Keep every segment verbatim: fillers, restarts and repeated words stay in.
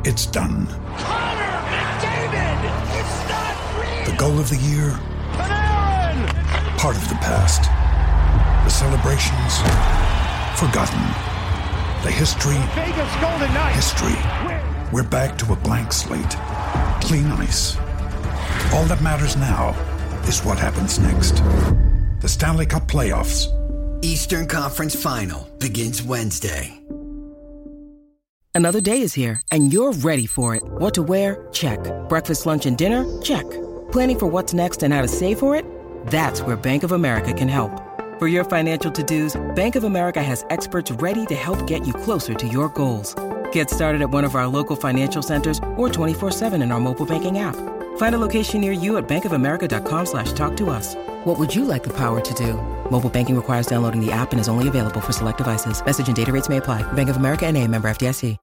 It's done. Connor McDavid! It's not real! The goal of the year? Panarin! Part of the past. The celebrations? Forgotten. The history? Vegas Golden Knights! History. We're back to a blank slate. Clean ice. All that matters now is what happens next. The Stanley Cup Playoffs. Eastern Conference Final begins Wednesday. Another day is here, and you're ready for it. What to wear? Check. Breakfast, lunch, and dinner? Check. Planning for what's next and how to save for it? That's where Bank of America can help. For your financial to-dos, Bank of America has experts ready to help get you closer to your goals. Get started at one of our local financial centers or twenty-four seven in our mobile banking app. Find a location near you at bankofamerica.com slash talk to us. What would you like the power to do? Mobile banking requires downloading the app and is only available for select devices. Message and data rates may apply. Bank of America N A, member F D I C.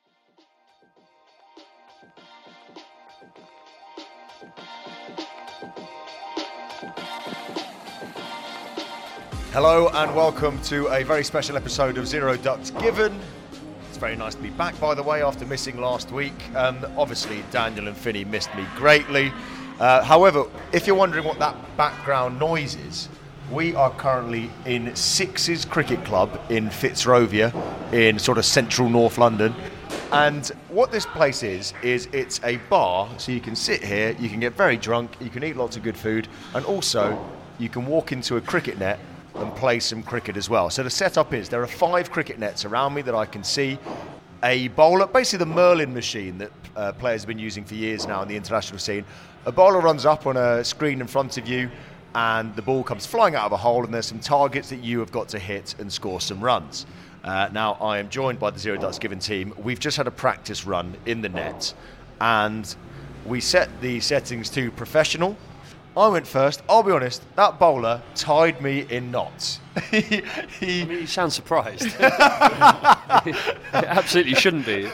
Hello and welcome to a very special episode of Zero Ducks Given. It's very nice to be back, by the way, after missing last week. Um, obviously, Daniel and Finney missed me greatly. Uh, however, if you're wondering what that background noise is, we are currently in Sixes Cricket Club in Fitzrovia in sort of central North London. And what this place is, is it's a bar, so you can sit here, you can get very drunk, you can eat lots of good food, and also you can walk into a cricket net and play some cricket as well. So the setup is, there are five cricket nets around me that I can see, a bowler, basically the Merlin machine that uh, players have been using for years now in the international scene. A bowler runs up on a screen in front of you and the ball comes flying out of a hole, and there's some targets that you have got to hit and score some runs. Uh, now, I am joined by the Zero Ducks Given team. We've just had a practice run in the net and we set the settings to professional. I went first. I'll be honest, that bowler tied me in knots. he, he, I mean, you sound surprised. It absolutely shouldn't be.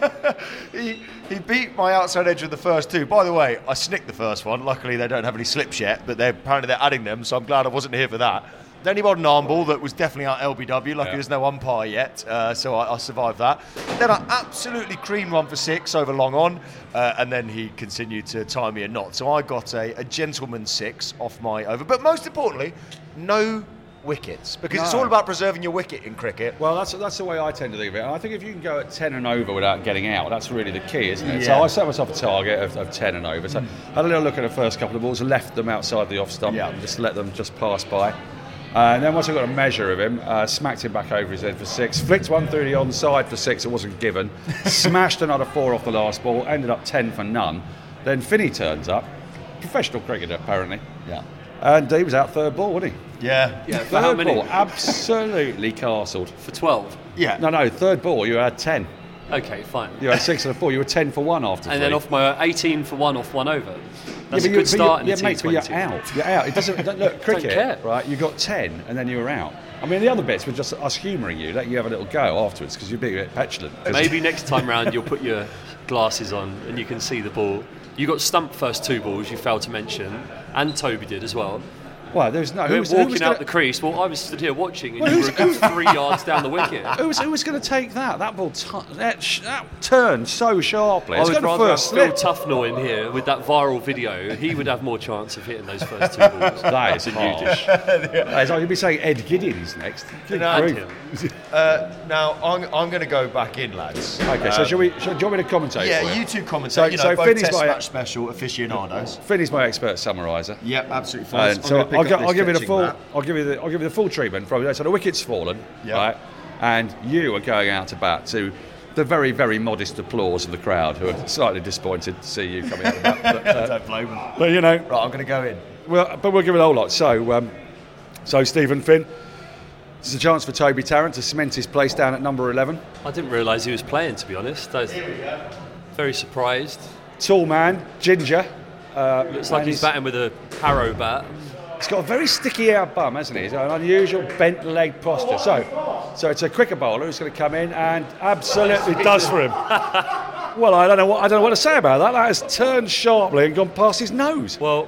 he, he beat my outside edge with the first two. By the way, I snicked the first one. Luckily, they don't have any slips yet, but they're apparently they're adding them, so I'm glad I wasn't here for that. Then he bowled an arm ball that was definitely out L B W. Luckily, yeah. There's no umpire yet, uh, so I, I survived that. Then I absolutely creamed one for six over long on, uh, and then he continued to tie me a knot. So I got a, a gentleman's six off my over. But most importantly, no wickets, because no. It's all about preserving your wicket in cricket. Well, that's that's the way I tend to think of it. And I think if you can go at ten and over without getting out, that's really the key, isn't it? Yeah. So I set myself a target of, of ten and over. So mm. I had a little look at the first couple of balls, left them outside the off stump, yeah. and just let them just pass by. Uh, and then once I got a measure of him, uh, smacked him back over his head for six, flicked one through the onside for six, it wasn't given, smashed another four off the last ball, ended up ten for none. Then Finney turns up, professional cricketer apparently, yeah, and he was out third ball, wasn't he? Yeah. Yeah. Third For how many? ball, absolutely castled. For twelve? Yeah. No, no, third ball, you had ten. Okay, fine. You had six and a four, you were ten for one after and three. then off my eighteen for one off one over. That's yeah, a good start in yeah, the mate, T but twenty. you're out. You're out. It doesn't look cricket. Don't care. Right? You got ten, and then you were out. I mean, the other bits were just us humouring you, let you have a little go afterwards because you're being a bit petulant. Maybe next time round you'll put your glasses on and you can see the ball. You got stumped first two balls. You failed to mention, and Toby did as well. Well, there's no. We who were was, who walking was out gonna, the crease. Well, I was stood here watching, and well, you were a good three yards down the wicket. Who was, who was going to take that? That ball, t- that, sh- that turned so sharply. I It's would got the rather have first Phil slip. Tufnell in here with that viral video. He would have more chance of hitting those first two balls. That is harsh. As I would be saying, Ed Giddins next. Good No, grief. Uh, now, I'm, I'm going to go back in, lads. Okay, um, so shall we? Shall, do you want me to commentate? Yeah, for you two commentate. So, you know, so both Finney's test my match special aficionados. Finney's my expert summariser. Yep, absolutely fine. And so I'll, go, I'll give you the full. I'll give you the. I'll give you the full treatment. From so the wicket's fallen, yep. right, and you are going out to bat to the very, very modest applause of the crowd, who are slightly disappointed to see you coming out to bat. But, uh, Don't blame them. But you know, right, I'm going to go in. Well, but we'll give it a whole lot. So, um, so Stephen Finn. This is a chance for Toby Tarrant to cement his place down at number eleven. I didn't realise he was playing, to be honest. I was very surprised. Tall man, ginger. Uh, Looks like he's batting with a Harrow bat. He's got a very sticky out bum, hasn't he? He's got an unusual bent leg posture. So, so it's a cricket bowler who's going to come in and absolutely does for him. Well, I don't know what I don't know what to say about that. That has turned sharply and gone past his nose. Well,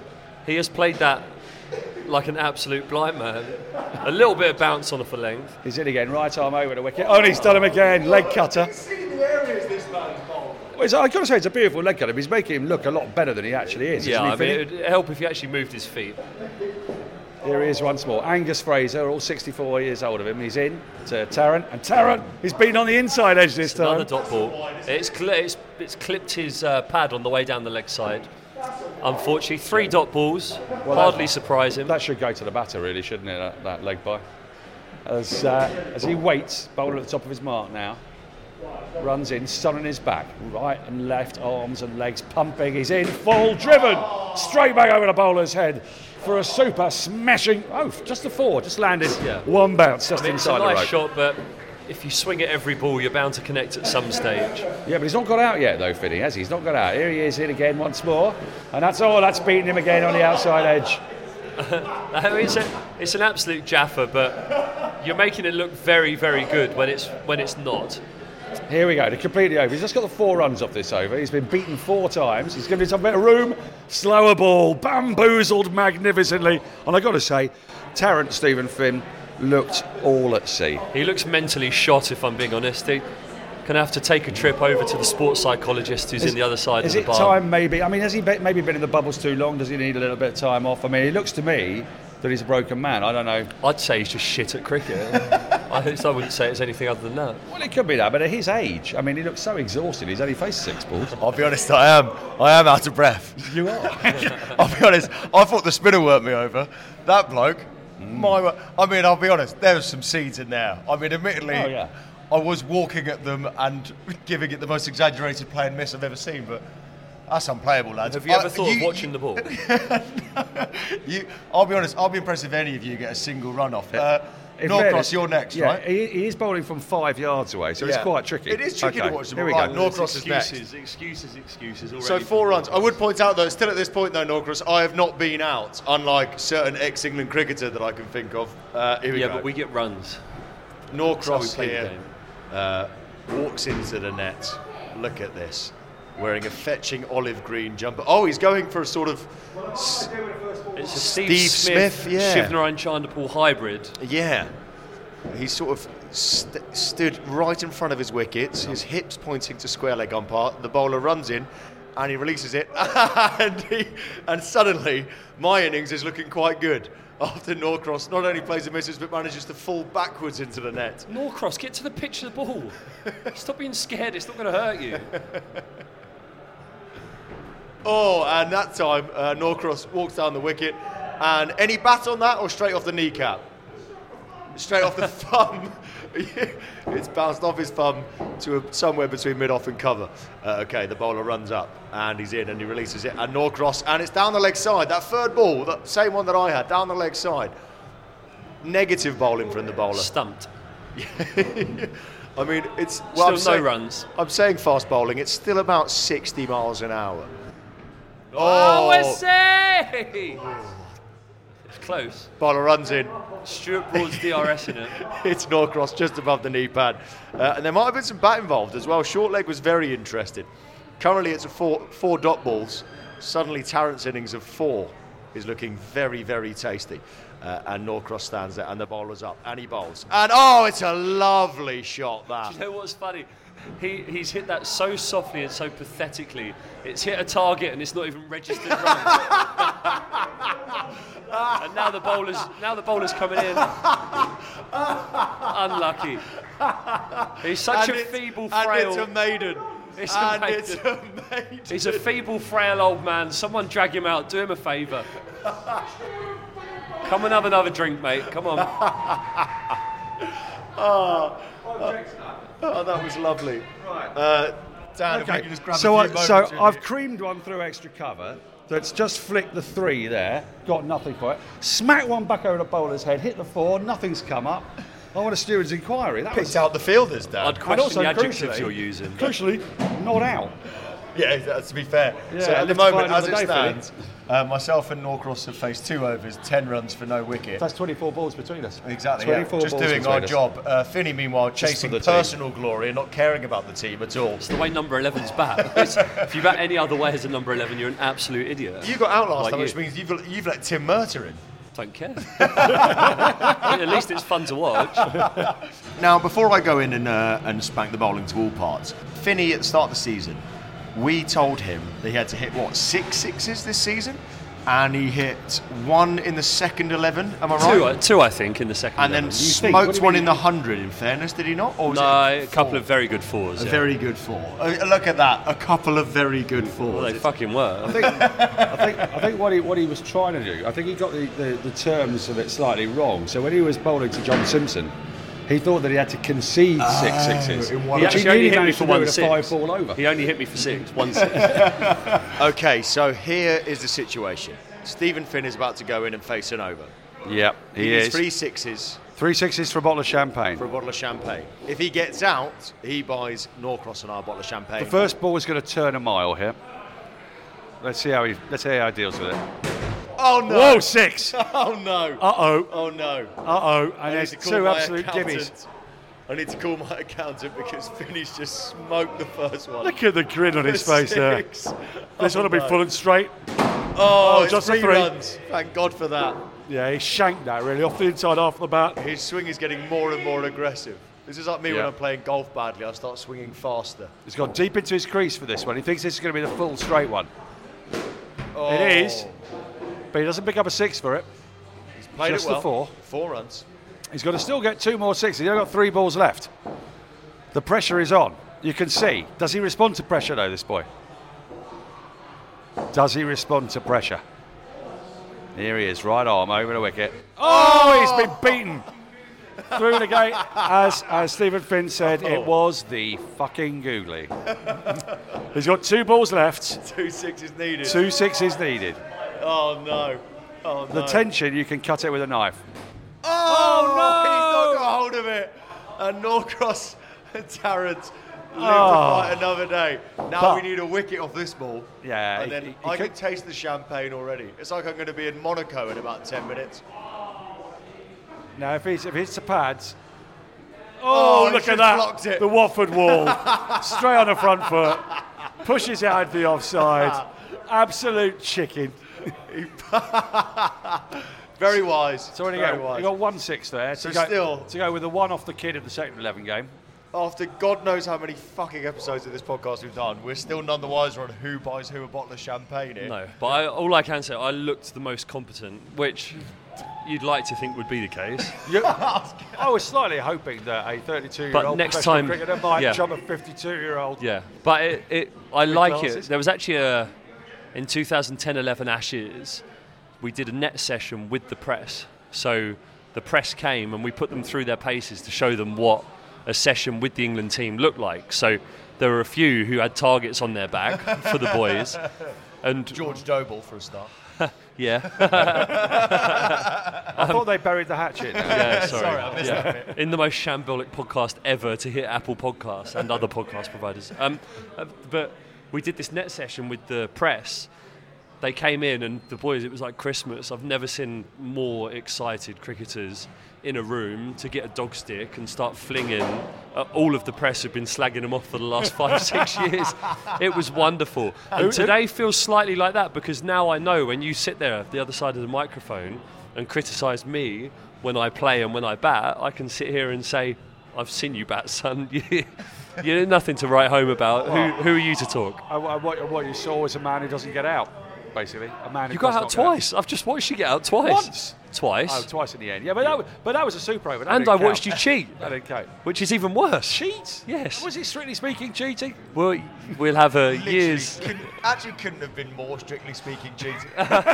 he has played that like an absolute blind man. A little bit of bounce on it for length. He's in again, right arm over the wicket. Oh, and he's done him again, leg cutter. See the areas this man's bowled. Well, it's, I've got to say, it's a beautiful leg cut. He's making him look a lot better than he actually is. Yeah, I isn't he, mean, it'd help if he actually moved his feet. Here he is once more. Angus Fraser, all sixty-four years old of him. He's in to Tarrant, and Tarrant, he's been on the inside edge this it's time. Another dot ball. It's, cl- it's, it's clipped his uh, pad on the way down the leg side. Unfortunately, three dot balls. Well, hardly that, surprise him. That should go to the batter, really, shouldn't it? That, that leg bye. As uh, as he waits, bowler at the top of his mark now. Runs in, sun on his back, right and left, arms and legs pumping. He's in, full driven, straight back over the bowler's head for a super smashing. Oh, just a four, just landed. Yeah. One bounce, just I mean, inside it's a nice the rope. shot, but if you swing at every ball, you're bound to connect at some stage. Yeah, but he's not got out yet, though, Finney, has he? He's not got out. Here he is, in again once more, and that's all. That's beating him again on the outside edge. it's, a, it's an absolute jaffa, but you're making it look very, very good when it's when it's not. Here we go, to complete the over. He's just got the four runs off this over. He's been beaten four times. He's given himself a bit of room. Slower ball, bamboozled magnificently. And I've got to say, Tarrant Stephen Finn looked all at sea. He looks mentally shot, if I'm being honest. He can have to take a trip over to the sports psychologist who's is, in the other side of the bar. Is it time maybe? I mean, has he be, maybe been in the bubbles too long? Does he need a little bit of time off? I mean, it looks to me that he's a broken man. I don't know. I'd say he's just shit at cricket. I, think, I wouldn't say it's anything other than that. Well, it could be that, but at his age, I mean, he looks so exhausted. He's only faced six balls. I'll be honest, I am. I am out of breath. You are. I'll be honest. I thought the spinner worked me over. That bloke. Mm. My, I mean, I'll be honest. There was some seeds in there. I mean, admittedly, oh, yeah. I was walking at them and giving it the most exaggerated play and miss I've ever seen, but. That's unplayable, lads. Have you ever I, thought you, of watching you, the ball? you, I'll be honest, I'll be impressed if any of you get a single run off. Uh, Norcross, you're next, yeah, right? He, he is bowling from five yards away, so yeah. It's quite tricky. It is tricky okay. to watch them. Here we right, go. Norcross is excuses, next. Excuses, excuses, excuses. So four runs. I would point out, though, still at this point, though, Norcross, I have not been out, unlike certain ex-England cricketer that I can think of. Uh, here we yeah, go. but we get runs. Norcross play here the game. Uh, walks into the net. Look at this. Wearing a fetching olive green jumper. Oh, he's going for a sort of s- it's a Steve, Steve Smith, Smith yeah. Shivnarine Chanderpaul hybrid. Yeah. He's sort of st- stood right in front of his wickets, his hips pointing to square leg umpire. The bowler runs in and he releases it. and, he, and suddenly, my innings is looking quite good. After Norcross not only plays the misses but manages to fall backwards into the net. Norcross, get to the pitch of the ball. Stop being scared, it's not going to hurt you. Oh, and that time uh, Norcross walks down the wicket. And any bat on that or straight off the kneecap? Straight off the thumb. It's bounced off his thumb to a, somewhere between mid-off and cover. Uh, okay, the bowler runs up and he's in and he releases it. And Norcross, and it's down the leg side. That third ball, the same one that I had, down the leg side. Negative bowling from the bowler. Stumped. I mean, it's well, still I'm no saying, runs. I'm saying fast bowling. It's still about sixty miles an hour. Oh, I say! It's close. Bowler runs in. Stuart Broad's D R S in it. It's Norcross just above the knee pad. Uh, and there might have been some bat involved as well. Short leg was very interested. Currently it's a four, four dot balls. Suddenly Tarrant's innings of four is looking very, very tasty. Uh, and Norcross stands there and the bowler's up and he bowls. And oh, it's a lovely shot, that. Do you know what's funny? He, he's hit that so softly and so pathetically. It's hit a target and it's not even registered run. And now the bowler's now the bowler's coming in. Unlucky. He's such and a feeble, frail. And it's a maiden. It's and a maiden. it's a maiden. He's a feeble, frail old man. Someone drag him out. Do him a favour. Come and have another drink, mate. Come on. oh, oh, oh, that was lovely. Right. Uh, Dan, okay. if we can just grab so a few I, so moments I've creamed one through extra cover. That's just flicked the three there, got nothing for it. Smack one back over the bowler's head, hit the four, nothing's come up. I want a steward's inquiry. That picked was, out the fielders, Dan. I'd question the adjectives you're using. Crucially, not out. Yeah, that's to be fair. Yeah, so at the moment, as it day, stands, uh, myself and Norcross have faced two overs, ten runs for no wicket. That's twenty-four balls between us. Exactly, twenty-four yeah. Just balls doing our us. job. Uh, Finney, meanwhile, chasing personal team. glory and not caring about the team at all. It's the way number eleven's bat. If you bat any other way as a number eleven, you're an absolute idiot. You got out last like time, you. which means you've, you've let Tim Murter in. Don't care. At least it's fun to watch. Now, before I go in and, uh, and spank the bowling to all parts, Finney, at the start of the season, we told him that he had to hit, what, six sixes this season? And he hit one in the second eleven, am I right? Two, uh, two I think, in the second And eleven. then smoked one in the hundred, in fairness, did he not? Or was no, it a couple of very good fours. A yeah. very good four. Uh, look at that, a couple of very good fours. Well, they It's- fucking were. I think, I think, I think what he what he was trying to do, I think he got the, the, the terms of it slightly wrong. So when he was bowling to John Simpson, he thought that he had to concede six sixes. in one- He Which actually only nearly hit me managed for to do one with a six. five ball over. He only hit me for six, one six. Okay, so here is the situation. Stephen Finn is about to go in and face an over. Yep, He, he needs is. three sixes Three sixes for a bottle of champagne. for a bottle of champagne. If he gets out, he buys Norcross and I a bottle of champagne. The first ball is going to turn a mile here. Let's see how he let's see how he deals with it. Oh no! Whoa, six. Oh no! Uh oh. Oh no! Uh oh. I And need there's to call two my absolute accountant. gimmies. I need to call my accountant because Finney's just smoked the first one. Look at the grin on his For face there. six. This Oh, one will be no. full and straight. Oh, it's just a three three. runs. Thank God for that. Yeah, he shanked that really off the inside half of the bat. His swing is getting more and more aggressive. This is like me when Yeah. I'm playing golf badly. I start swinging faster. He's gone deep into his crease for this one. He thinks this is going to be the full straight one. Oh, It is, but he doesn't pick up a six for it. He's played just it the well. four. Four runs. He's got to still get two more sixes. He's only got three balls left. The pressure is on. You can see. Does he respond to pressure though, this boy? Does he respond to pressure? Here he is, right arm over the wicket. Oh, he's been beaten through the gate. As, as Stephen Finn said, it was the fucking googly. He's got two balls left, Two sixes needed. two sixes needed. Oh no. Oh no. The tension, you can cut it with a knife. Oh, no! He's not got hold of it. And Norcross and Tarrant live Oh. to fight another day. Now But- we need a wicket off this ball. Yeah, And he- then he I could- can taste the champagne already. It's like I'm going to be in Monaco in about ten minutes. Now, if he's if it's the pads. Oh, Oh, he look just at that! blocked it. The Watford wall, straight on the front foot, pushes it out the offside. Absolute chicken. Very wise. So when you Very go, wise. you got one six there. So to go, still- to go with the one off the kid of the second eleven game. After God knows how many fucking episodes of this podcast we've done, we're still none the wiser on who buys who a bottle of champagne here. No, but I, all I can say, I looked the most competent, which you'd like to think would be the case. You, I was slightly hoping that a thirty-two-year-old But next professional time- cricketer might yeah. jump a fifty-two-year-old. Yeah, but it, it I like classes. it. There was actually a in two thousand ten eleven Ashes, we did a net session with the press. So the press came and we put them through their paces to show them what a session with the England team looked like. So there were a few who had targets on their back for the boys, and George Doble for a start. yeah, I thought they buried the hatchet. yeah, sorry, Sorry, I missed yeah. that bit. In the most shambolic podcast ever to hit Apple Podcasts and other podcast providers. Um, uh, but we did this net session with the press. They came in and the boys, it was like Christmas. I've never seen more excited cricketers in a room to get a dog stick and start flinging. Uh, all of the press have been slagging them off for the last five, six years. It was wonderful. And today feels slightly like that because now I know when you sit there at the other side of the microphone and criticise me when I play and when I bat, I can sit here and say, I've seen you bat, son. You- You're nothing to write home about. Who, who are you to talk? I, I, what, what you saw was a man who doesn't get out, basically. A man who You got does out not get twice. I've just watched you get out twice. Once? Twice. Oh, twice in the end. Yeah, but that was, but that was a super over. That and didn't I count. watched you cheat, That didn't count. which is even worse. Cheat? Yes. Was it strictly speaking cheating? Well, we'll have a Literally year's. couldn't- actually couldn't have been more strictly speaking cheating.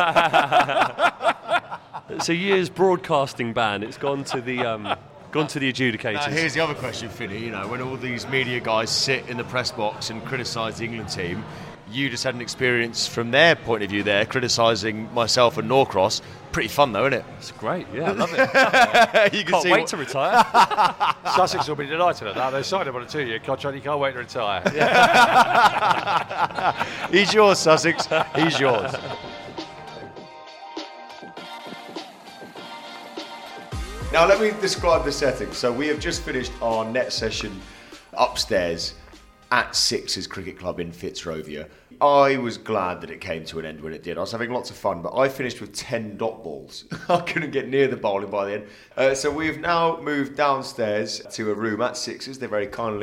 It's a year's broadcasting ban. It's gone to the um, gone to the adjudicators. Now, here's the other question, Finney. You know, when all these media guys sit in the press box and criticise the England team, you just had an experience from their point of view there, criticising myself and Norcross. Pretty fun, though, isn't it? It's great. Yeah, I love it. you can Can't see wait what- to retire. Sussex will be delighted at that. They signed him on a two-year contract. He can't wait to retire. He's yours, Sussex. He's yours. Now let me describe the setting. So we have just finished our net session upstairs at Sixes Cricket Club in Fitzrovia. I was glad that it came to an end when it did. I was having lots of fun, but I finished with ten dot balls. I couldn't get near the bowling by the end. Uh, so we've now moved downstairs to a room at Sixes. They very kindly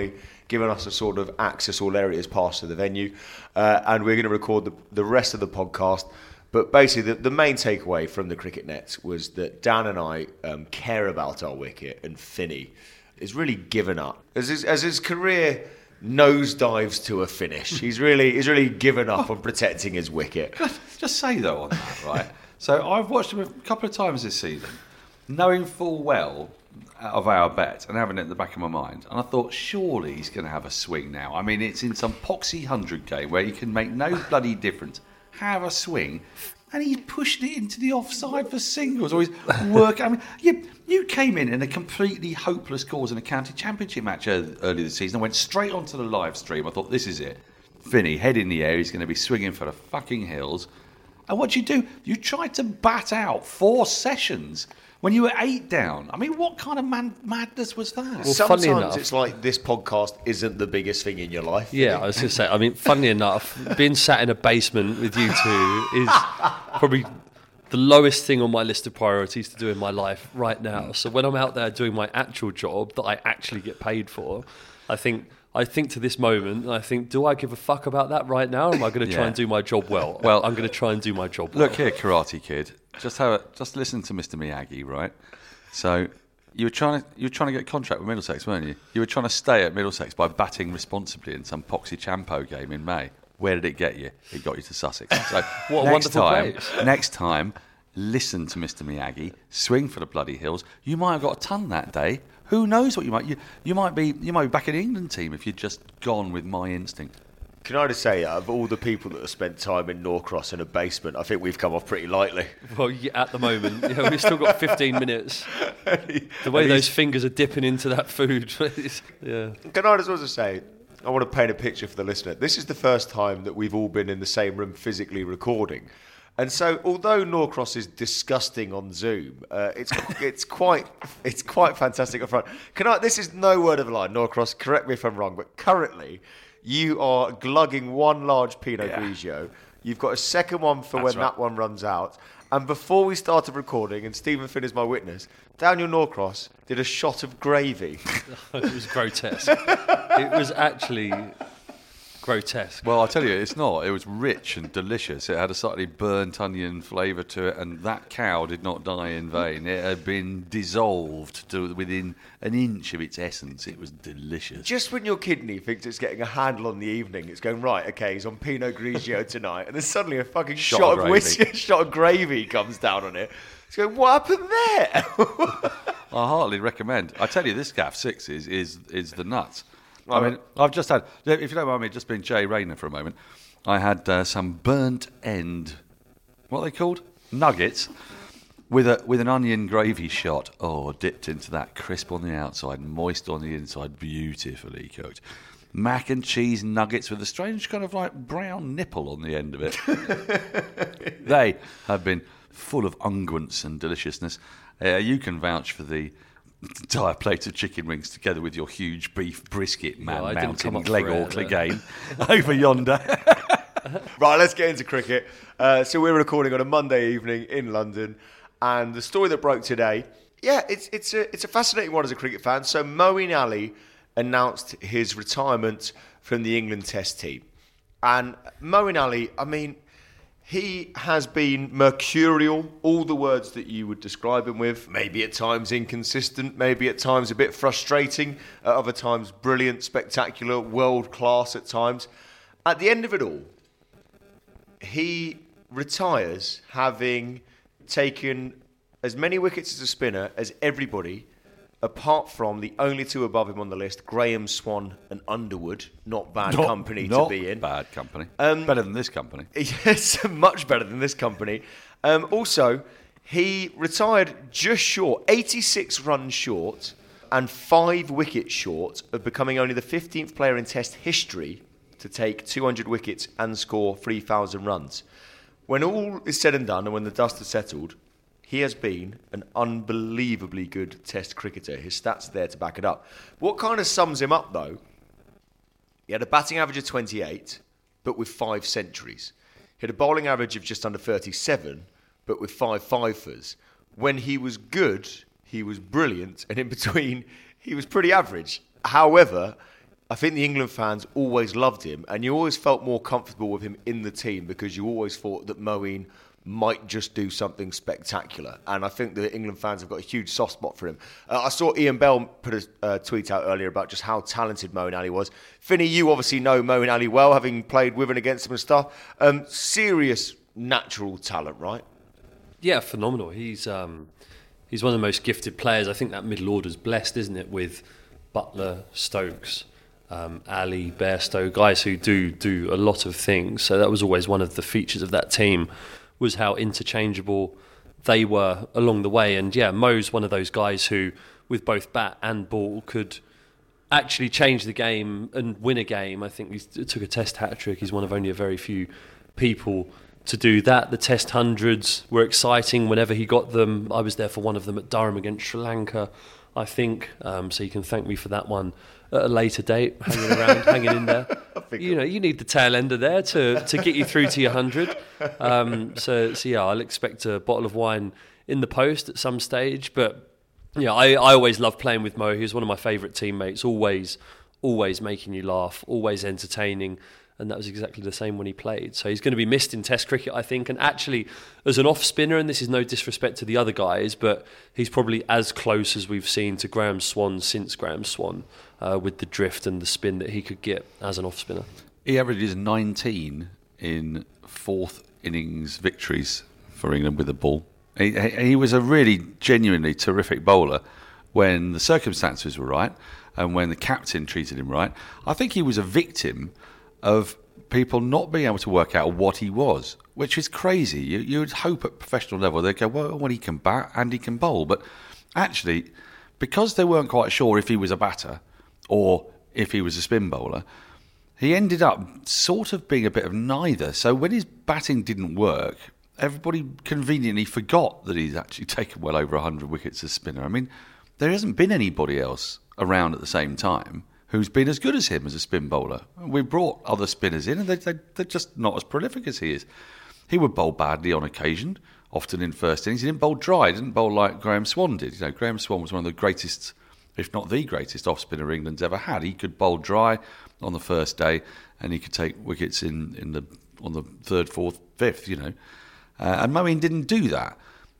given us a sort of access all areas pass to the venue, uh, and we're going to record the, the rest of the podcast. But basically, the, the main takeaway from the Cricket Nets was that Dan and I um, care about our wicket, and Finney is really given up. As his, as his career nosedives to a finish, he's really he's really given up on protecting his wicket. Just say, though, on that, right? So I've watched him a couple of times this season, knowing full well of our bet and having it in the back of my mind. And I thought, surely he's going to have a swing now. I mean, it's in some poxy hundred game where he can make no bloody difference. Have a swing, and he's pushing it into the offside for singles, or he's working. I mean, you, you came in in a completely hopeless cause in a county championship match earlier this season and went straight onto the live stream. I thought, this is it. Finney, head in the air, he's going to be swinging for the fucking hills. And what you do? You tried to bat out four sessions when you were eight down. I mean, what kind of man- madness was that? Well, sometimes enough, it's like this podcast isn't the biggest thing in your life. Yeah, I was going to say, I mean, funnily enough, being sat in a basement with you two is probably the lowest thing on my list of priorities to do in my life right now. So when I'm out there doing my actual job that I actually get paid for, I think... I think to this moment, I think, do I give a fuck about that right now? Or am I going to try yeah. and do my job well? Well, I'm going to try and do my job well. Look here, Karate Kid. Just have a, just listen to Mister Miyagi, right? So you were trying to you were trying to get a contract with Middlesex, weren't you? You were trying to stay at Middlesex by batting responsibly in some Poxy Champo game in May. Where did it get you? It got you to Sussex. So what a next wonderful time, place. next time, listen to Mister Miyagi. Swing for the bloody hills. You might have got a ton that day. Who knows what you might you, you might be you might be back in the England team if you'd just gone with my instinct. Can I just say, of all the people that have spent time in Norcross in a basement, I think we've come off pretty lightly. Well, yeah, at the moment, you know, we've still got fifteen minutes. The way those fingers are dipping into that food, yeah. Can I just also say, I want to paint a picture for the listener. This is the first time that we've all been in the same room physically recording. And so, although Norcross is disgusting on Zoom, uh, it's it's quite it's quite fantastic up front. Can I? This is no word of a lie, Norcross. Correct me if I'm wrong, but currently you are glugging one large Pinot yeah. Grigio. You've got a second one for That's when right. that one runs out. And before we started recording, and Stephen Finn is my witness, Daniel Norcross did a shot of gravy. It was grotesque. It was actually grotesque. Well, I'll tell you, it's not. It was rich and delicious. It had a slightly burnt onion flavour to it, and that cow did not die in vain. It had been dissolved to within an inch of its essence. It was delicious. Just when your kidney thinks it's getting a handle on the evening, it's going, right, okay, he's on Pinot Grigio tonight, and then suddenly a fucking Shot shot, of of gravy. whiskey, shot of gravy comes down on it. It's going, what happened there? I heartily recommend. I tell you, this Gaff Six is is is the nuts. I mean, I've just had, if you don't mind me just being Jay Rayner for a moment, I had uh, some burnt end, what are they called? Nuggets, with a with an onion gravy shot. Oh, dipped into that, crisp on the outside, moist on the inside, beautifully cooked. Mac and cheese nuggets with a strange kind of like brown nipple on the end of it. They have been full of unguents and deliciousness. Uh, you can vouch for the entire plate of chicken wings together with your huge beef brisket man I didn't come mountain up for leg or it, but- again over yonder. Right, let's get into cricket. Uh, so we're recording on a Monday evening in London, and the story that broke today, yeah, it's it's a it's a fascinating one as a cricket fan. So Moeen Ali announced his retirement from the England Test team, and Moeen Ali, I mean, he has been mercurial, all the words that you would describe him with, maybe at times inconsistent, maybe at times a bit frustrating, at other times brilliant, spectacular, world-class at times. At the end of it all, he retires having taken as many wickets as a spinner as everybody, apart from the only two above him on the list, Graham Swan and Underwood. Not bad Not- company not to be in. Bad company. Um, Better than this company. Yes, much better than this company. Um, also, he retired just short, eighty-six runs short, and five wickets short of becoming only the fifteenth player in Test history to take two hundred wickets and score three thousand runs. When all is said and done, and when the dust has settled, he has been an unbelievably good Test cricketer. His stats are there to back it up. What kind of sums him up, though? He had a batting average of twenty-eight, but with five centuries. He had a bowling average of just under thirty-seven, but with five fifers. When he was good, he was brilliant, and in between, he was pretty average. However, I think the England fans always loved him, and you always felt more comfortable with him in the team because you always thought that Moeen might just do something spectacular. And I think the England fans have got a huge soft spot for him. Uh, I saw Ian Bell put a uh, tweet out earlier about just how talented Moeen Ali was. Finney, you obviously know Moeen Ali well, having played with and against him and stuff. Um, serious natural talent, right? Yeah, phenomenal. He's um, he's one of the most gifted players. I think that middle order's blessed, isn't it, with Butler, Stokes, Um, Ali, Bairstow, guys who do do a lot of things. So that was always one of the features of that team, was how interchangeable they were along the way. And yeah, Mo's one of those guys who, with both bat and ball, could actually change the game and win a game. I think he took a Test hat-trick. He's one of only a very few people to do that. The Test hundreds were exciting whenever he got them. I was there for one of them at Durham against Sri Lanka, I think. Um, so you can thank me for that one at a later date, hanging around, hanging in there. You know, you need the tail ender there to, to get you through to your hundred. Um, so, so yeah, I'll expect a bottle of wine in the post at some stage. But yeah, I, I always love playing with Mo. He was one of my favourite teammates. Always, always making you laugh. Always entertaining. And that was exactly the same when he played. So he's going to be missed in Test cricket, I think. And actually, as an off-spinner, and this is no disrespect to the other guys, but he's probably as close as we've seen to Graham Swan since Graham Swan, uh, with the drift and the spin that he could get as an off-spinner. He averages nineteen in fourth innings victories for England with the ball. He, he was a really genuinely terrific bowler when the circumstances were right and when the captain treated him right. I think he was a victim of people not being able to work out what he was, which is crazy. You, you would hope at professional level they'd go, well, well, he can bat and he can bowl. But actually, because they weren't quite sure if he was a batter or if he was a spin bowler, he ended up sort of being a bit of neither. So when his batting didn't work, everybody conveniently forgot that he's actually taken well over one hundred wickets as spinner. I mean, there hasn't been anybody else around at the same time who's been as good as him as a spin bowler. We brought other spinners in and they, they, they're just not as prolific as he is. He would bowl badly on occasion, often in first innings. He didn't bowl dry, he didn't bowl like Graham Swan did. You know, Graham Swan was one of the greatest, if not the greatest, off-spinner England's ever had. He could bowl dry on the first day and he could take wickets in, in the on the third, fourth, fifth, you know. Uh, and Moeen didn't do that.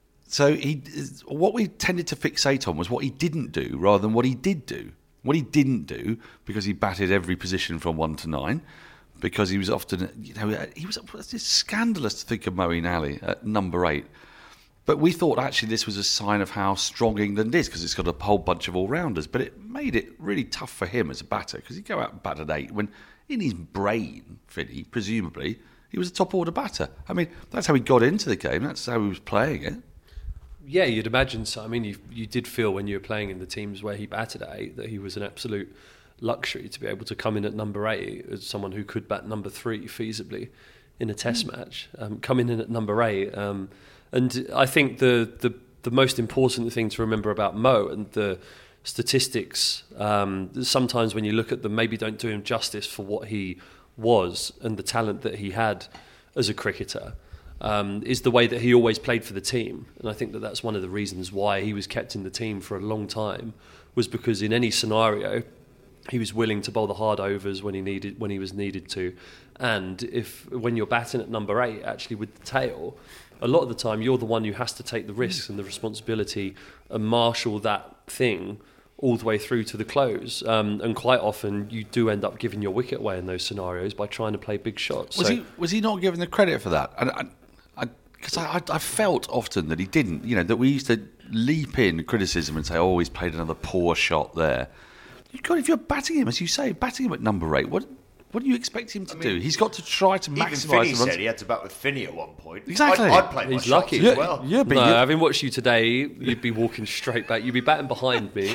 So he, what we tended to fixate on was what he didn't do rather than what he did do. What he didn't do, because he batted every position from one to nine, because he was often, you know, he was it's scandalous to think of Moeen Ali at number eight. But we thought actually this was a sign of how strong England is, because it's got a whole bunch of all-rounders. But it made it really tough for him as a batter, because he'd go out and bat at eight when in his brain, Finney, presumably, he was a top-order batter. I mean, that's how he got into the game, that's how he was playing it. Yeah, you'd imagine so. I mean, you you did feel when you were playing in the teams where he batted at eight that he was an absolute luxury to be able to come in at number eight as someone who could bat number three feasibly in a Test mm. match. Um, coming in at number eight, um, and I think the, the the most important thing to remember about Mo and the statistics, um, sometimes when you look at them, maybe don't do him justice for what he was and the talent that he had as a cricketer. Um, is the way that he always played for the team. And I think that that's one of the reasons why he was kept in the team for a long time, was because in any scenario he was willing to bowl the hard overs when he needed when he was needed to. And if when you're batting at number eight, actually with the tail, a lot of the time you're the one who has to take the risks and the responsibility and marshal that thing all the way through to the close. Um, and quite often you do end up giving your wicket away in those scenarios by trying to play big shots. Was so, he was he not given the credit for that? And I, Because I, I, I felt often that he didn't, you know, that we used to leap in criticism and say, oh, he's played another poor shot there. God, if you're batting him, as you say, batting him at number eight, what what do you expect him to I mean, do? He's got to try to maximise the runs. Even Finney said he had to bat with Finney at one point. Exactly. I'd, I'd play my He's shots lucky. as yeah, well. Yeah, but no, you... having watched you today, you'd be walking straight back. You'd be batting behind me.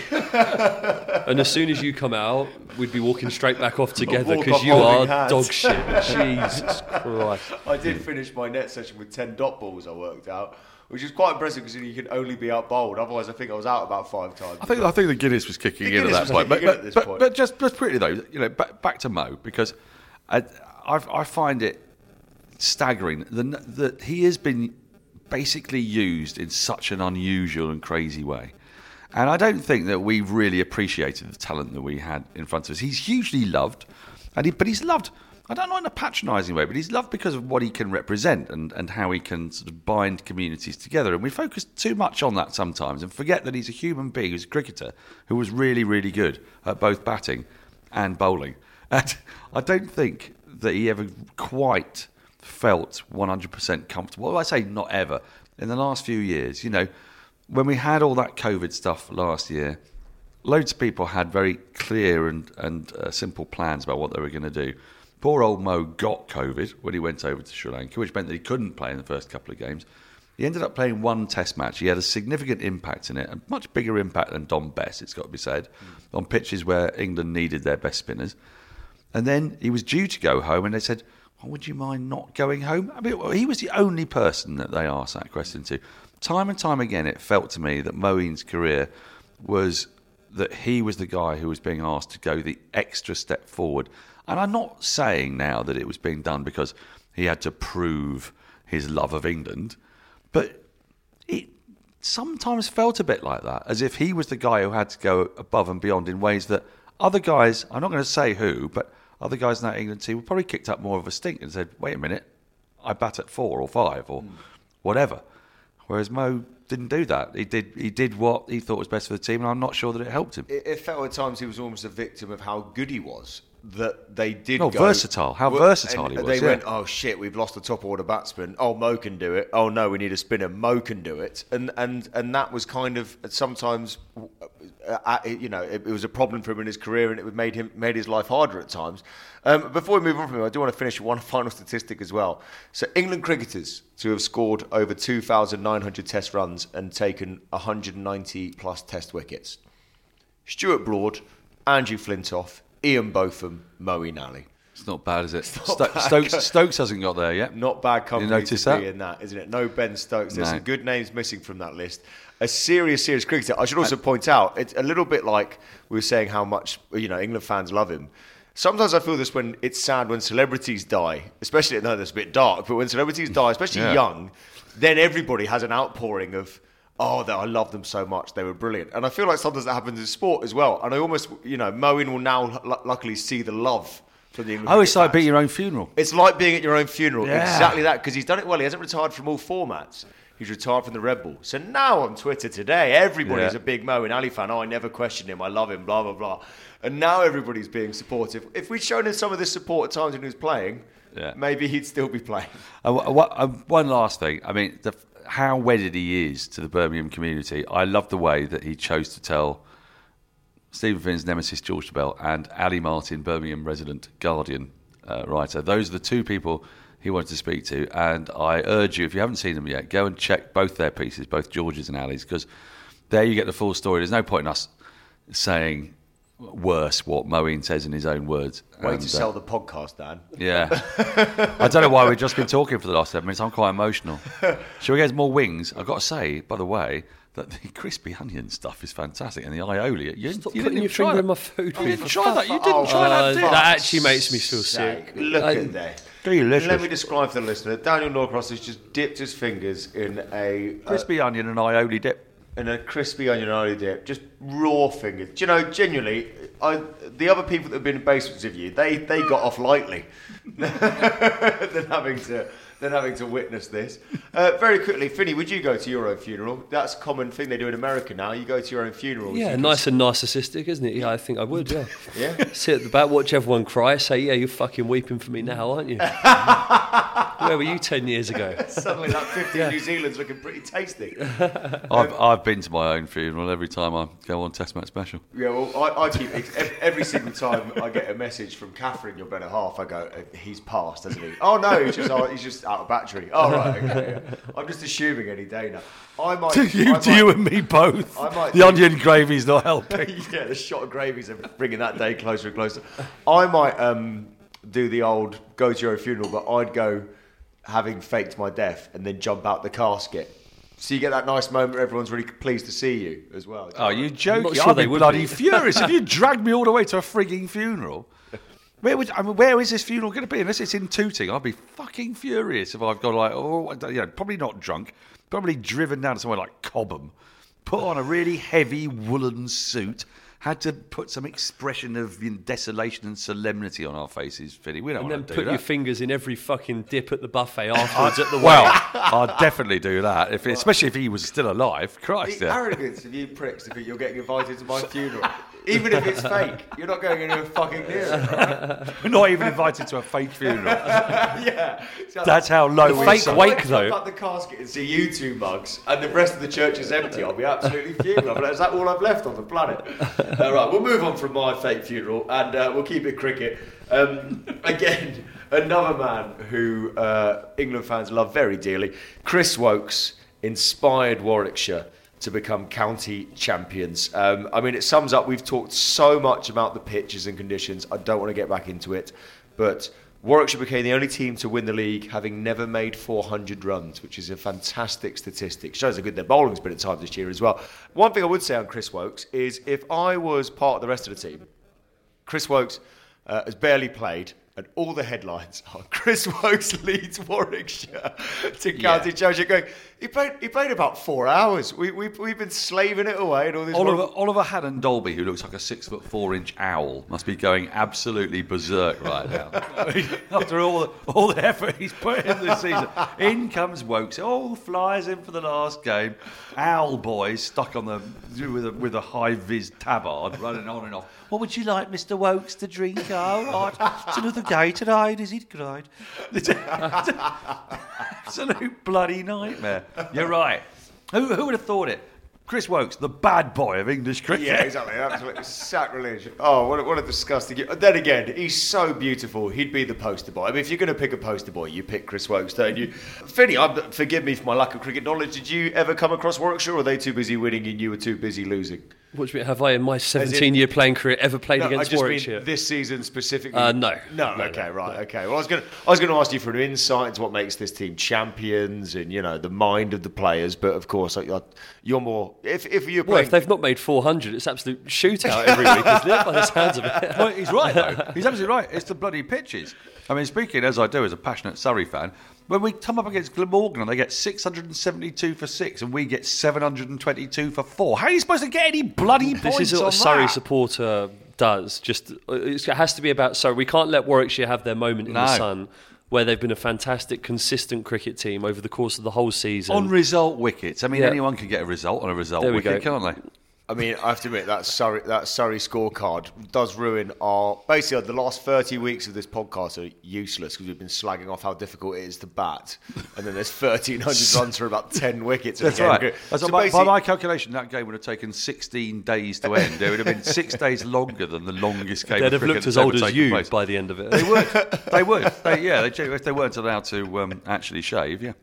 And as soon as you come out, we'd be walking straight back off together because you are hands. Dog shit. Jesus Christ. I did finish my net session with ten dot balls I worked out, which is quite impressive because you can only be out bowled. Otherwise, I think I was out about five times. I think I think the Guinness was kicking the in Guinness at that point. But, but, but, point. but just, just quickly though, you know, back, back to Mo, because I, I, I find it staggering that, that he has been basically used in such an unusual and crazy way. And I don't think that we really appreciated the talent that we had in front of us. He's hugely loved, and he, but he's loved, I don't know in a patronising way, but he's loved because of what he can represent and, and how he can sort of bind communities together. And we focus too much on that sometimes and forget that he's a human being, who's a cricketer, who was really, really good at both batting and bowling. And I don't think that he ever quite felt one hundred percent comfortable. Well, I say not ever. In the last few years, you know, when we had all that COVID stuff last year, loads of people had very clear and, and uh, simple plans about what they were going to do. Poor old Mo got COVID when he went over to Sri Lanka, which meant that he couldn't play in the first couple of games. He ended up playing one test match. He had a significant impact in it, a much bigger impact than Dom Bess, it's got to be said, mm. on pitches where England needed their best spinners. And then he was due to go home, and they said, oh, would you mind not going home? I mean, he was the only person that they asked that question to. Time and time again, it felt to me that Moeen's career was that he was the guy who was being asked to go the extra step forward. And I'm not saying now that it was being done because he had to prove his love of England, but it sometimes felt a bit like that, as if he was the guy who had to go above and beyond in ways that other guys, I'm not going to say who, but other guys in that England team probably kicked up more of a stink and said, wait a minute, I bat at four or five or mm. whatever. Whereas Mo didn't do that. He did He did what he thought was best for the team, and I'm not sure that it helped him. It, it felt at times he was almost a victim of how good he was. That they did no, go... versatile. How well, versatile he was. They yeah. went, oh shit, we've lost the top order batsman. Oh, Mo can do it. Oh no, we need a spinner. Mo can do it. And and and that was kind of sometimes, uh, you know, it, it was a problem for him in his career, and it made him made his life harder at times. Um, before we move on from him, I do want to finish with one final statistic as well. So England cricketers to have scored over two thousand nine hundred test runs and taken one hundred ninety plus test wickets. Stuart Broad, Andrew Flintoff, Ian Botham, Moeen Ali. It's not bad, is it? Sto- Stokes, Stokes hasn't got there yet. Not bad company you notice to that? be in that, isn't it? No Ben Stokes. There's no. some good names missing from that list. A serious, serious cricketer. I should also point out, it's a little bit like we were saying how much, you know, England fans love him. Sometimes I feel this when it's sad when celebrities die, especially, no, that's a bit dark, but when celebrities die, especially yeah. young, then everybody has an outpouring of, oh, I love them so much, they were brilliant. And I feel like sometimes that happens in sport as well. And I almost, you know, Moeen will now l- luckily see the love from the England Oh, it's like fans. being your own funeral. It's like being at your own funeral. Yeah. Exactly that, because he's done it well. He hasn't retired from all formats. He's retired from the Red Bull. So now on Twitter today, everybody's yeah. a big Moeen Ali fan. Oh, I never questioned him. I love him, blah, blah, blah. And now everybody's being supportive. If we'd shown him some of this support at times when he was playing, yeah. maybe he'd still be playing. Uh, what, uh, one last thing. I mean, the, how wedded he is to the Birmingham community. I love the way that he chose to tell Stephen Finn's nemesis, George Bell, and Ali Martin, Birmingham resident Guardian uh, writer. Those are the two people he wanted to speak to, and I urge you, if you haven't seen them yet, go and check both their pieces, both George's and Ali's, because there you get the full story. There's no point in us saying worse what Moeen says in his own words. Way and, to sell uh, the podcast, Dan. Yeah. I don't know why we've just been talking for the last seven minutes. I'm quite emotional. Shall we get more wings? I've got to say, by the way, that the crispy onion stuff is fantastic, and the aioli. You, Stop you putting didn't your try finger that. in my food. You didn't for try fuck- that. You didn't Oh, try Uh, that. did you? that actually makes me feel sick. Look I- at that. Delicious. Let me describe for the listener. Daniel Norcross has just dipped his fingers in a Crispy uh, onion and aioli dip. in a crispy onion aioli dip, just raw fingers. Do you know, genuinely, I, the other people that have been in basements with you, they, they got off lightly than having to than having to witness this. Uh, very quickly, Finney, would you go to your own funeral? That's a common thing they do in America now. You go to your own funeral. Yeah, nice and narcissistic, isn't it? Yeah, I think I would, yeah. Yeah? Sit at the back, watch everyone cry, say, yeah, you're fucking weeping for me now, aren't you? Where were you ten years ago? Suddenly that fifty yeah. New Zealand's looking pretty tasty. I've, I've been to my own funeral every time I go on Test Match Special. Yeah, well, I, I keep every, every single time I get a message from Catherine, your better half, I go, he's passed, hasn't he? Oh no, he's just oh, he's just out of battery. Oh right, okay. Yeah. I'm just assuming any day now. I might. To you, I might, to you and me both. I might the do, onion gravy's not helping. Yeah, the shot of gravy's bringing that day closer and closer. I might um, do the old go to your own funeral, but I'd go having faked my death and then jump out the casket. So you get that nice moment where everyone's really pleased to see you as well. Oh, you joking? Sure I'd they be would bloody be. furious if you dragged me all the way to a frigging funeral. Where would I mean? Where is this funeral going to be? Unless it's in Tooting, I'd be fucking furious if I've got like, oh, you know, probably not drunk, probably driven down to somewhere like Cobham, put on a really heavy woolen suit, had to put some expression of desolation and solemnity on our faces, Finny. We don't and want to then do put that. your fingers in every fucking dip at the buffet afterwards at the Well, wedding. I'd definitely do that, if, especially if he was still alive. Christ, The yeah. arrogance of you pricks to think you're getting invited to my funeral. Even if it's fake, you're not going anywhere fucking near it. Right? We're not even invited to a fake funeral. Yeah. So That's how low The we fake sunk. wake, If I though. fuck up the casket and see you two mugs, and the rest of the church is empty, I'll be absolutely fuming. But is that all I've left on the planet? All right, we'll move on from my fake funeral, and uh, we'll keep it cricket. Um, again, another man who uh, England fans love very dearly, Chris Woakes, inspired Warwickshire to become county champions. Um, I mean, it sums up, we've talked so much about the pitches and conditions, I don't want to get back into it, but Warwickshire became the only team to win the league having never made four hundred runs, which is a fantastic statistic. Shows how good their bowling's been at times this year as well. One thing I would say on Chris Woakes is if I was part of the rest of the team, Chris Woakes uh, has barely played, and all the headlines are Chris Woakes leads Warwickshire to county Yeah. championship. Going, he played. He played about four hours. We, we we've been slaving it away and all this. Oliver, wrong- Oliver Haddon Dolby, who looks like a six foot four inch owl, must be going absolutely berserk right now. After all the, all the effort he's put in this season, in comes Woakes. Oh, flies in for the last game. Owl boys stuck on the with a with a high vis tabard running on and off. What would you like, Mister Woakes, to drink? Oh, right. It's another day tonight, is it? Great. Absolute bloody nightmare. You're right. Who, who would have thought it? Chris Woakes, the bad boy of English cricket. Yeah, exactly. Absolutely sacrilege. Oh, what a, what a disgusting. Then again, he's so beautiful. He'd be the poster boy. I mean, if you're going to pick a poster boy, you pick Chris Woakes, don't you? Finny, I'm, forgive me for my lack of cricket knowledge. Did you ever come across Warwickshire, or were they too busy winning and you were too busy losing? What do you mean, have I, in my seventeen-year playing career, ever played No, against I just Warwickshire? mean this season specifically. Uh, no. no, No, okay, no, right, no. okay. Well, I was going to, I was going to ask you for an insight into what makes this team champions and you know the mind of the players. But of course, like, you're more. If if you're Well, playing, if they've not made four hundred, it's absolute shootout every week, isn't it? By the sounds of it. Well, he's right, though. He's absolutely right. It's the bloody pitches. I mean, speaking as I do as a passionate Surrey fan, when we come up against Glamorgan and they get six hundred seventy-two for six and we get seven hundred twenty-two for four, how are you supposed to get any bloody points This is what on a Surrey that? supporter does. Just it has to be about Surrey. We can't let Warwickshire have their moment in No. the sun, where they've been a fantastic, consistent cricket team over the course of the whole season. On result wickets. I mean, Yeah. anyone can get a result on a result There we wicket, go. can't they? I mean, I have to admit that Surrey that Surrey scorecard does ruin our. Basically, the last thirty weeks of this podcast are useless because we've been slagging off how difficult it is to bat, and then there's thirteen hundred runs for about ten wickets. That's again. right. So That's by, by basically- my calculation, that game would have taken sixteen days to end. It would have been six days longer than the longest game They'd of have cricket looked as that's old ever as taken you place. by the end of it. They would. They would. They, yeah, they, if they weren't allowed to um, actually shave, yeah.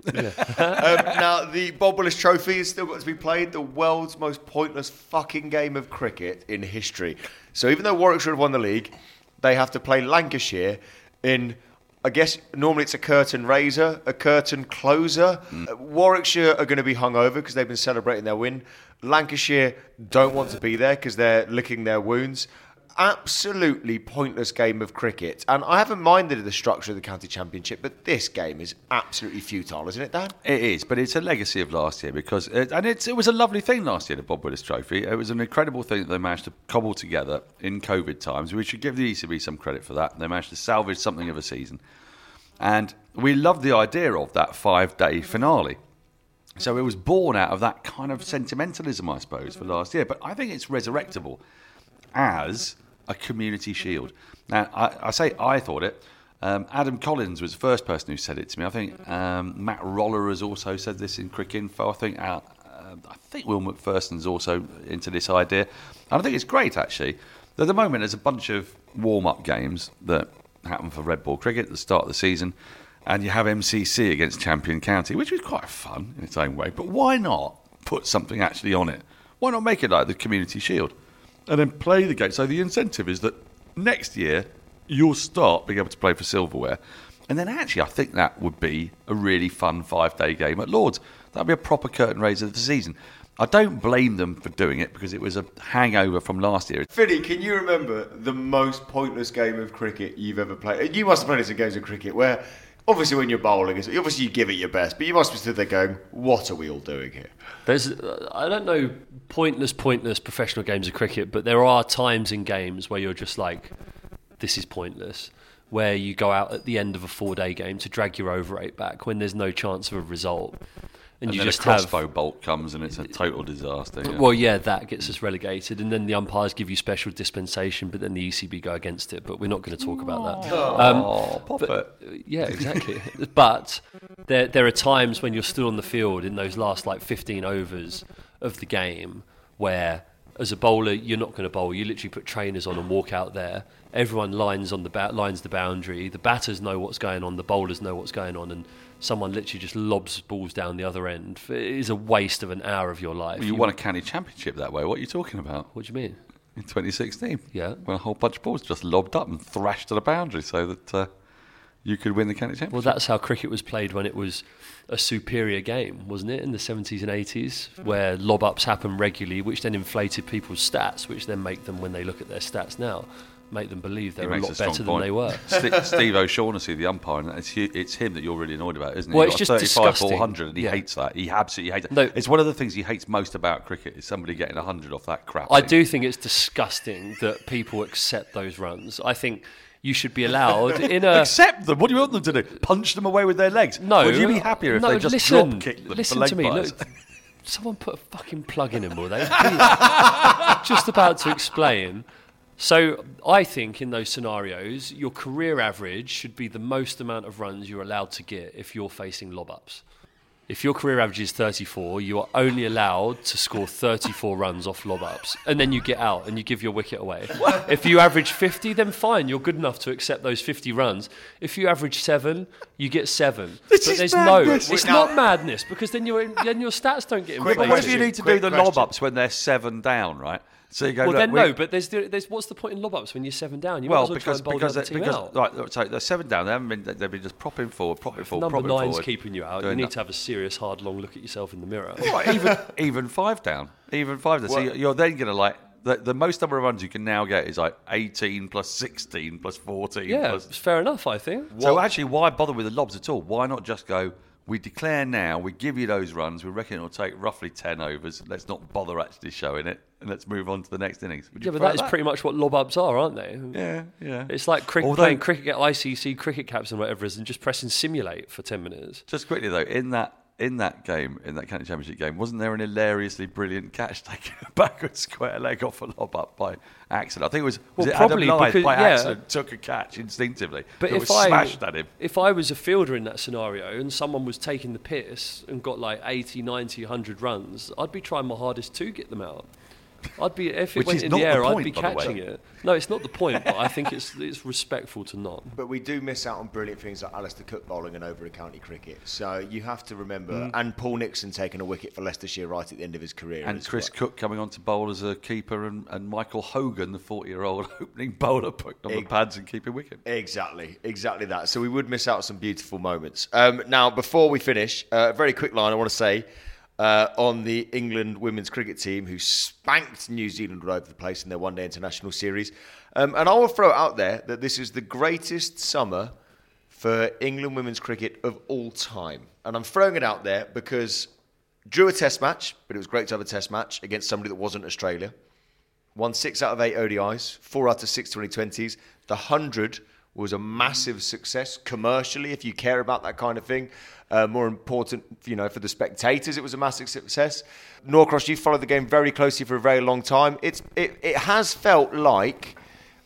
um, now, the Bob Willis Trophy has still got to be played, the world's most pointless fucking game of cricket in history. So even though Warwickshire have won the league, they have to play Lancashire in, I guess, normally it's a curtain raiser, a curtain closer. Mm. Uh, Warwickshire are going to be hungover because they've been celebrating their win. Lancashire don't want to be there because they're licking their wounds. Absolutely pointless game of cricket. And I haven't minded the structure of the county championship, but this game is absolutely futile, isn't it, Dan? It is, but it's a legacy of last year because, it, and it's, it was a lovely thing last year, the Bob Willis Trophy. It was an incredible thing that they managed to cobble together in COVID times. We should give the E C B some credit for that. They managed to salvage something of a season. And we loved the idea of that five-day finale. So it was born out of that kind of sentimentalism, I suppose, for last year. But I think it's resurrectable as a community shield. Now, I, I say I thought it. Um, Adam Collins was the first person who said it to me. I think um, Matt Roller has also said this in Crick Info. I think uh, uh, I think Will McPherson's also into this idea. And I think it's great, actually. At the moment, there's a bunch of warm-up games that happen for Red Ball Cricket at the start of the season. And you have M C C against Champion County, which was quite fun in its own way. But why not put something actually on it? Why not make it like the Community Shield? And then play the game. So the incentive is that next year you'll start being able to play for silverware. And then actually I think that would be a really fun five-day game at Lord's. That would be a proper curtain raiser of the season. I don't blame them for doing it because it was a hangover from last year. Finny, can you remember the most pointless game of cricket you've ever played? You must have played some games of cricket where Obviously, when you're bowling, obviously you give it your best, but you must be stood there going, what are we all doing here? There's, uh, I don't know, pointless, pointless professional games of cricket, but there are times in games where you're just like, this is pointless, where you go out at the end of a four-day game to drag your over eight back when there's no chance of a result. And, and you then just a crossbow have, bolt comes and it's a total disaster. Yeah. Well, yeah, that gets us relegated, and then the umpires give you special dispensation, but then the E C B go against it. But we're not going to talk about that. Oh, um, pop but, it. Yeah, exactly. But there, there are times when you're still on the field in those last like fifteen overs of the game where, as a bowler, you're not going to bowl. You literally put trainers on and walk out there. Everyone lines on the ba- lines the boundary. The batters know what's going on. The bowlers know what's going on, and someone literally just lobs balls down the other end. It is a waste of an hour of your life. Well, you, you won a county championship that way. What are you talking about? What do you mean? In twenty sixteen. Yeah. When a whole bunch of balls just lobbed up and thrashed to the boundary so that uh, you could win the county championship. Well, that's how cricket was played when it was a superior game, wasn't it, in the seventies and eighties, where lob-ups happened regularly, which then inflated people's stats, which then make them, when they look at their stats now, make them believe they're a lot better than point. they were. St- Steve O'Shaughnessy, the umpire, and it's, it's him that you're really annoyed about, isn't it? Well, He's it's got just thirty-five disgusting. four hundred, and he Yeah. hates that. He absolutely hates it. No. It's one of the things he hates most about cricket, is somebody getting one hundred off that crap. I thing. do think it's disgusting that people accept those runs. I think you should be allowed in a... Accept them. What do you want them to do? Punch them away with their legs? No. Would you be happier if no, they just listen, drop kicked them Listen for leg to me. bars? Look, someone put a fucking plug in him, will they? Just about to explain. So I think in those scenarios, your career average should be the most amount of runs you're allowed to get if you're facing lob-ups. If your career average is thirty-four, you are only allowed to score thirty-four runs off lob-ups, and then you get out and you give your wicket away. If you average fifty, then fine, you're good enough to accept those fifty runs. If you average seven, you get seven. This but is there's madness. no, it's Now- not madness, because then your then your stats don't get Quick inflated. What if you need to Quick do the question. lob-ups when they're seven down, right? So you go, Well, look, then we- no, but there's, there's what's the point in lob-ups when you're seven down? You Well, might as well because try and bowl because the other they- team because out. right, so they're seven down. They haven't been. They've been just propping forward, propping forward, Number propping nine's forward. keeping you out. You doing need that. to have a serious, hard, long look at yourself in the mirror. Right, even even five down, even five down. So Well- you're, you're then going to like the, the most number of runs you can now get is like eighteen plus sixteen plus fourteen. Yeah, plus, it's fair enough, I think. so actually, why bother with the lobs at all? Why not just go? We declare now. We give you those runs. We reckon it'll take roughly ten overs. Let's not bother actually showing it, and let's move on to the next innings. Would you Yeah, but prefer that is pretty much what lob-ups are, aren't they? Yeah, yeah. It's like cricket, Although- playing cricket, get I C C cricket caps and whatever it is, and just pressing simulate for ten minutes. Just quickly though, in that in that game, in that county championship game, wasn't there an hilariously brilliant catch taken a backward square leg off a lob up by accident? I think it was, was Well, it probably Adam Lyth because- by yeah. accident took a catch instinctively. But that if was I smashed at him. if I was a fielder in that scenario and someone was taking the piss and got like eighty, ninety, one hundred runs, I'd be trying my hardest to get them out. I'd be if it Which went is in not the the air, I'd point, be by the way. catching it. No, it's not the point, but I think it's it's respectful to not. But we do miss out on brilliant things like Alistair Cook bowling and over in county cricket. So you have to remember, Mm. and Paul Nixon taking a wicket for Leicestershire right at the end of his career. And as Chris well. Cook coming on to bowl as a keeper, and, and Michael Hogan, the forty-year-old opening bowler, putting on the Ex- pads and keeping wicket. Exactly, exactly that. So we would miss out on some beautiful moments. Um, now, before we finish, uh, a very quick line I want to say uh, on the England women's cricket team who spanked New Zealand all over the place in their one-day international series. Um, and I will throw it out there that this is the greatest summer for England women's cricket of all time. And I'm throwing it out there because drew a test match, but it was great to have a test match against somebody that wasn't Australia. Won six out of eight O D Is, four out of six twenty twenties. The one hundred was a massive success commercially, if you care about that kind of thing. Uh, more important, you know, for the spectators, it was a massive success. Norcross, you followed the game very closely for a very long time. It's it, it has felt like,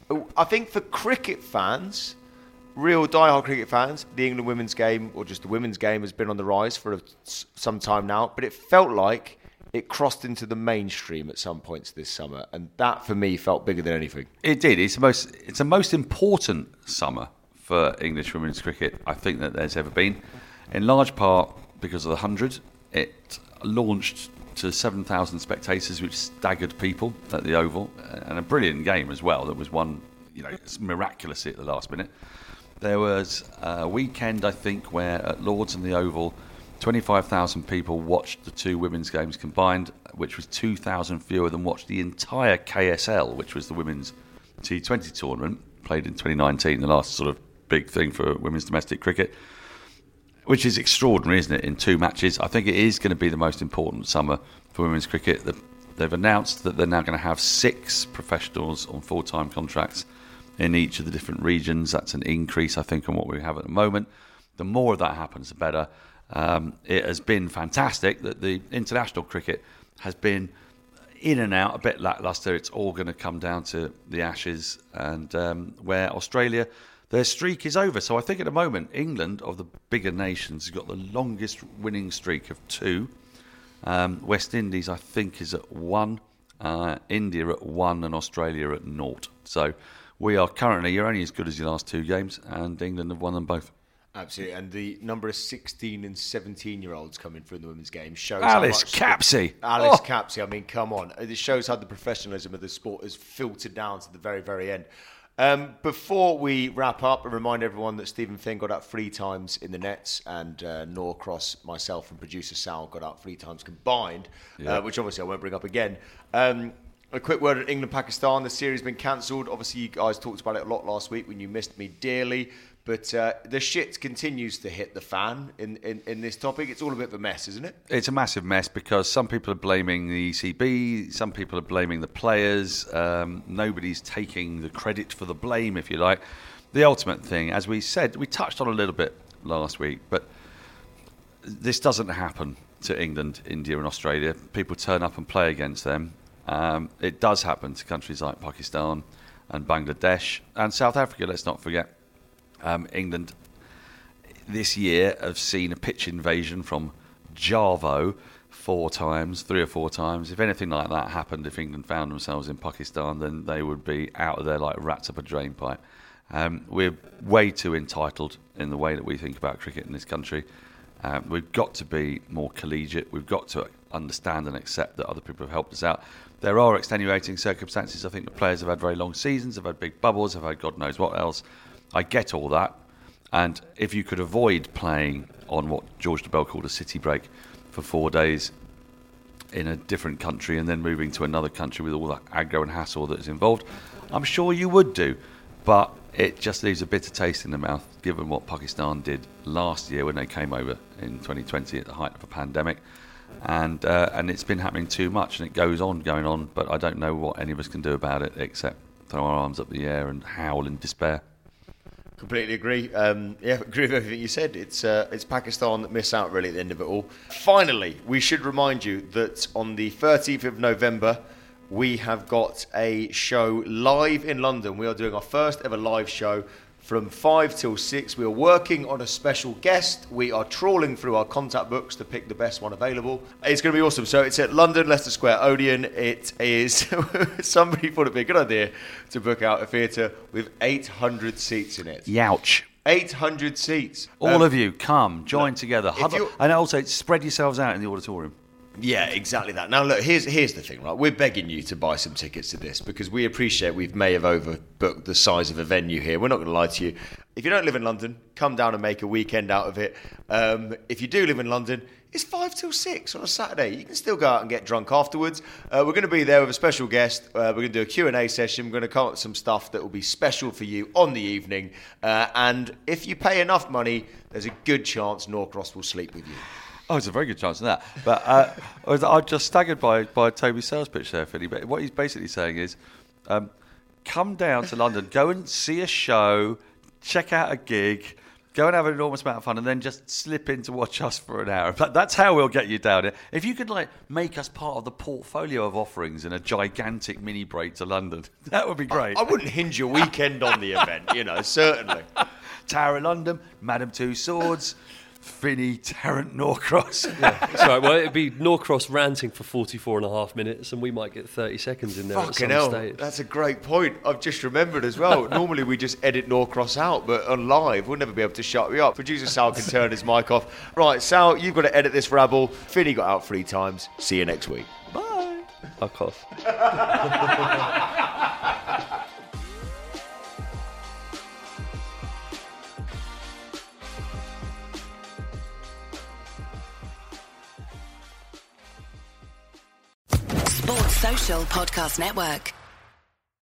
I think for cricket fans, real diehard cricket fans, the England women's game, or just the women's game, has been on the rise for a, some time now. But it felt like it crossed into the mainstream at some points this summer, and that for me felt bigger than anything. It did. It's the most. It's the most important summer for English women's cricket I think that there's ever been. In large part because of the hundred, it launched to seven thousand spectators, which staggered people at the Oval, and a brilliant game as well. That was won, you know, miraculously at the last minute. There was a weekend, I think, where at Lords and the Oval, twenty-five thousand people watched the two women's games combined, which was two thousand fewer than watched the entire K S L, which was the women's T twenty tournament, played in twenty nineteen, the last sort of big thing for women's domestic cricket. which is extraordinary, isn't it, in two matches. I think it is going to be the most important summer for women's cricket. They've announced that they're now going to have six professionals on full-time contracts in each of the different regions. That's an increase, I think, on what we have at the moment. The more of that happens, the better. Um, it has been fantastic that the international cricket has been in and out, a bit lacklustre. It's all going to come down to the Ashes, and um, where Australia, their streak is over. So I think at the moment, England, of the bigger nations, has got the longest winning streak of two. Um, West Indies, I think, is at one. Uh, India at one, and Australia at naught. So we are currently, you're only as good as your last two games, and England have won them both. Absolutely, and the number of sixteen and seventeen year olds coming through in the women's game shows Alice how much Capsey. The, Alice oh. Capsey, I mean, come on. It shows how the professionalism of the sport has filtered down to the very, very end. Um, before we wrap up, I remind everyone that Stephen Finn got out three times in the nets, and uh, Norcross, myself, and producer Sal got out three times combined, yeah. uh, which obviously I won't bring up again. Um, a quick word on England-Pakistan. The series has been cancelled. Obviously, you guys talked about it a lot last week when you missed me dearly. But uh, the shit continues to hit the fan in, in, in this topic. It's all a bit of a mess, isn't it? It's a massive mess because some people are blaming the E C B, some people are blaming the players. Um, nobody's taking the credit for the blame, if you like. The ultimate thing, as we said, we touched on a little bit last week, but this doesn't happen to England, India and Australia. People turn up and play against them. Um, it does happen to countries like Pakistan and Bangladesh and South Africa, let's not forget. Um, England this year have seen a pitch invasion from Javo four times, three or four times. If anything like that happened, if England found themselves in Pakistan, then they would be out of there like rats up a drain pipe. Um, we're way too entitled in the way that we think about cricket in this country. Um, we've got to be more collegiate. We've got to understand and accept that other people have helped us out. There are extenuating circumstances. I think the players have had very long seasons, have had big bubbles, have had God knows what else. I get all that, and if you could avoid playing on what George de Bell called a city break for four days in a different country and then moving to another country with all that aggro and hassle that's involved, I'm sure you would do, but it just leaves a bitter taste in the mouth given what Pakistan did last year when they came over in twenty twenty at the height of a pandemic, and uh, and it's been happening too much, and it goes on going on, but I don't know what any of us can do about it except throw our arms up the air and howl in despair. Completely agree. Um, yeah, agree with everything you said. It's uh, it's Pakistan that miss out really at the end of it all. Finally, we should remind you that on the thirteenth of November, we have got a show live in London. We are doing our first ever live show from five till six. We are working on a special guest. We are trawling through our contact books to pick the best one available. It's going to be awesome. So it's at London, Leicester Square, Odeon. It is, somebody thought it'd be a good idea to book out a theatre with eight hundred seats in it. Youch. eight hundred seats. All um, of you, come, join look, together. Huddle, and also spread yourselves out in the auditorium. Yeah, exactly that. Now, look, here's here's the thing, right? We're begging you to buy some tickets to this because we appreciate we may have overbooked the size of a venue here. We're not going to lie to you. If you don't live in London, come down and make a weekend out of it. Um, if you do live in London, it's five till six on a Saturday. You can still go out and get drunk afterwards. Uh, we're going to be there with a special guest. Uh, we're going to do a Q and A session. We're going to come up with some stuff that will be special for you on the evening. Uh, and if you pay enough money, there's a good chance Norcross will sleep with you. Oh, there's a very good chance of that. But uh, I was, I was just staggered by, by Toby's sales pitch there, Philly. But what he's basically saying is, um, come down to London, go and see a show, check out a gig, go and have an enormous amount of fun, and then just slip in to watch us for an hour. That's how we'll get you down here. If you could like make us part of the portfolio of offerings in a gigantic mini break to London, that would be great. I, I wouldn't hinge your weekend on the event, you know, certainly. Tower of London, Madame Two Swords, Finney, Tarrant, Norcross. Yeah. That's right. Well, it'd be Norcross ranting for forty-four and a half minutes, and we might get thirty seconds in there Fucking at some hell, stage. That's a great point. I've just remembered as well. Normally we just edit Norcross out, but on live, we'll never be able to shut you up. Producer Sal can turn his mic off. Right, Sal, you've got to edit this rabble. Finney got out three times. See you next week. Bye. Fuck off. Sports Social Podcast Network.